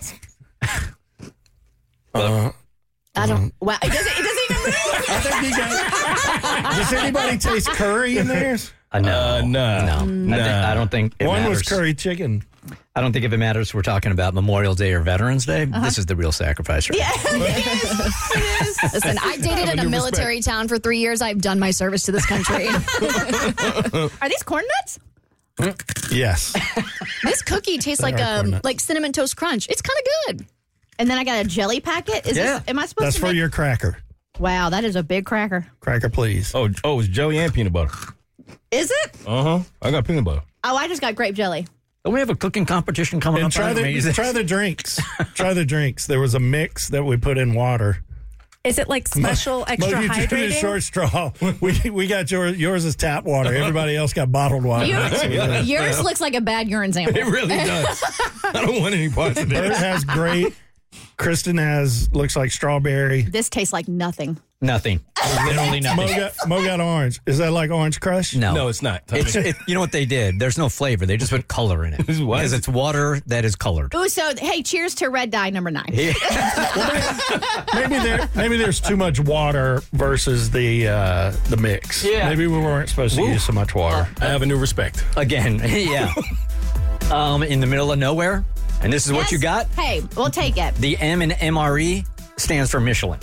Speaker 21: Uh,
Speaker 7: I don't. Wow, it doesn't. It doesn't even move.
Speaker 21: I think you got. Does anybody taste curry in theirs?
Speaker 6: Uh, no.
Speaker 10: Uh, nah.
Speaker 6: No.
Speaker 10: Nah.
Speaker 6: I, think, I don't think it
Speaker 21: One
Speaker 6: matters.
Speaker 21: was curry chicken.
Speaker 6: I don't think if it matters we're talking about Memorial Day or Veterans Day. This is the real sacrifice. Right?
Speaker 7: Yeah, it is. It is.
Speaker 3: Listen, I dated in a military town for three years. I've done my service to this country.
Speaker 7: Are these corn nuts?
Speaker 21: Yes.
Speaker 3: This cookie tastes
Speaker 21: They
Speaker 3: like
Speaker 21: are
Speaker 3: um
Speaker 21: corn nuts.
Speaker 3: like cinnamon toast crunch. It's kind of good.
Speaker 7: And then I got a jelly packet. Is
Speaker 21: Yeah.
Speaker 7: this? Am I supposed
Speaker 21: That's
Speaker 7: to?
Speaker 21: for
Speaker 7: make-
Speaker 21: your cracker.
Speaker 7: Wow, that is a big cracker.
Speaker 21: Cracker, please.
Speaker 10: Oh, oh, it's jelly and peanut butter.
Speaker 7: Is it?
Speaker 10: Uh huh. I got peanut butter.
Speaker 7: Oh, I just got grape jelly.
Speaker 6: Don't we have a cooking competition coming
Speaker 21: And
Speaker 6: up?
Speaker 21: try
Speaker 6: on
Speaker 21: the
Speaker 6: Amazing?
Speaker 21: try the drinks. Try the drinks. There was a mix that we put in water.
Speaker 11: Is it like special extra
Speaker 21: Mo, you did a
Speaker 11: hydrating?
Speaker 21: short straw. We we got yours. Yours is tap water. Everybody else got bottled water.
Speaker 7: You- yours looks like a bad urine sample.
Speaker 10: It really does. I don't want any parts of
Speaker 21: Bert
Speaker 10: this.
Speaker 21: has grape. Kristen has looks like strawberry.
Speaker 7: This tastes like nothing.
Speaker 6: Nothing. Literally
Speaker 21: Mo
Speaker 6: nothing.
Speaker 21: got, Mo got orange. Is that like Orange Crush?
Speaker 6: No.
Speaker 10: No, it's not.
Speaker 6: It's, it, you know what they did? There's no flavor. They just put color in it.
Speaker 10: This is what?
Speaker 6: Because it's water that is colored.
Speaker 7: Ooh, so hey, cheers to red dye number nine.
Speaker 21: Maybe there maybe there's too much water versus the uh, the mix.
Speaker 6: Yeah.
Speaker 21: Maybe we weren't supposed to
Speaker 10: Woo.
Speaker 21: use so much water.
Speaker 10: I have a new respect.
Speaker 6: Again, yeah. um, in the middle of nowhere. And this is what
Speaker 7: Yes.
Speaker 6: you got?
Speaker 7: Hey, we'll take it.
Speaker 6: The M in M R E stands for Michelin.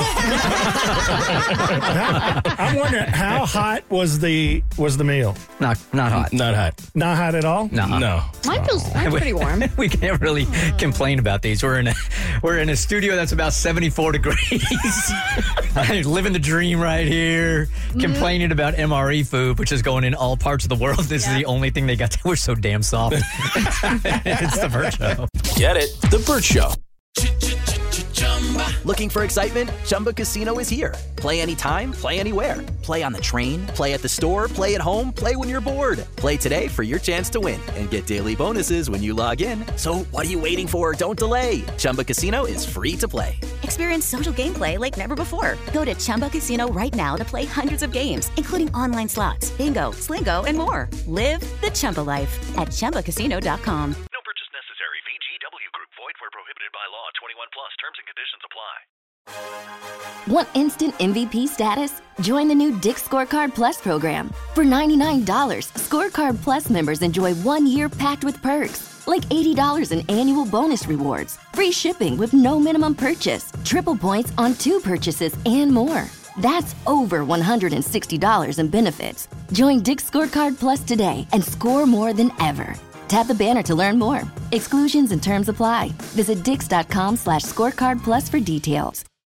Speaker 21: I'm wondering how hot was the was the meal?
Speaker 6: Not not hot.
Speaker 10: Not hot.
Speaker 21: Not hot at all?
Speaker 6: No.
Speaker 10: No.
Speaker 3: Mine feels mine's pretty warm.
Speaker 6: We can't really complain about these. We're in a we're in a studio that's about seventy-four degrees. I'm living the dream right here. Complaining about M R E food, which is going in all parts of the world. This is the only thing they got. We're so damn soft. It's the Bert Show.
Speaker 16: Get it? The Bert Show. Looking for excitement? Chumba Casino is here. Play anytime, play anywhere. Play on the train, play at the store, play at home, play when you're bored. Play today for your chance to win and get daily bonuses when you log in. So what are you waiting for? Don't delay. Chumba Casino is free to play.
Speaker 19: Experience social gameplay like never before. Go to Chumba Casino right now to play hundreds of games, including online slots, bingo, Slingo, and more. Live the Chumba life at Chumba Casino dot com.
Speaker 4: No purchase necessary. V G W Group. Void where prohibited by law. twenty-one plus. Terms and conditions apply.
Speaker 22: Want instant M V P status? Join the new Dick's Scorecard Plus program. For ninety-nine dollars, Scorecard Plus members enjoy one year packed with perks, like eighty dollars in annual bonus rewards, free shipping with no minimum purchase, triple points on two purchases, and more. That's over one hundred sixty dollars in benefits. Join Dick's Scorecard Plus today and score more than ever. Tap the banner to learn more. Exclusions and terms apply. Visit dix.com slash scorecard plus for details.